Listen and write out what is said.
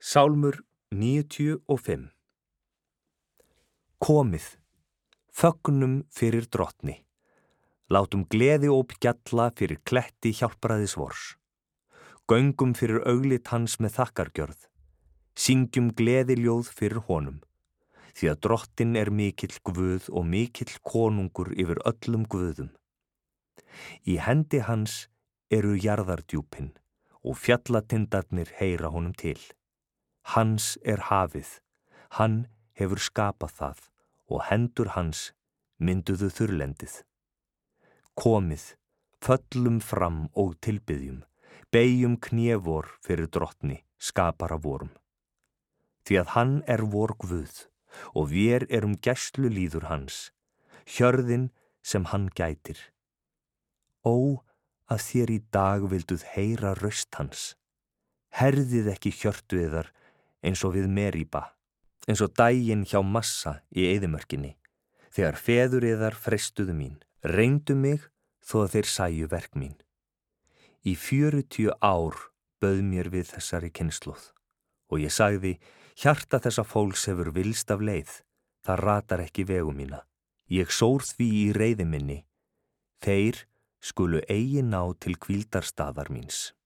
Sálmur 95. Komið, fögnum fyrir drottni, látum gleðióp gjalla fyrir kletti hjálpræðis vors. Göngum fyrir auglit hans með þakkargjörð, syngjum gleðiljóð fyrir honum, því að drottin er mikill guð og mikill konungur yfir öllum guðum. Í hendi hans eru jarðardjúpin og fjallatindarnir heyra honum til. Hans er hafið, hann hefur skapað það og hendur hans mynduðu þurrlendið. Komið, föllum fram og tilbiðjum, beygjum kné vor fyrir drottni, skapara vorum. Því að hann er vor guð og vér erum gæslu líður hans, hjörðin sem hann gætir. Ó, að þér í dag vilduð heyra raust hans. Herðið ekki hjörtu yðar eins og við Meríba, eins og daginn hjá Massa í eyðimörkinni, þegar feður yðar freistuðu mín, reyndu mig þó að þeir sæju verk mín. Í 40 ár bauð mér við þessari kynslóð, og ég sagði, hjarta þessa fólks hefur vilst af leið, það ratar ekki vegu mína. Ég sór því í reiði minni, þeir skulu eigi ná til hvíldarstaðar míns.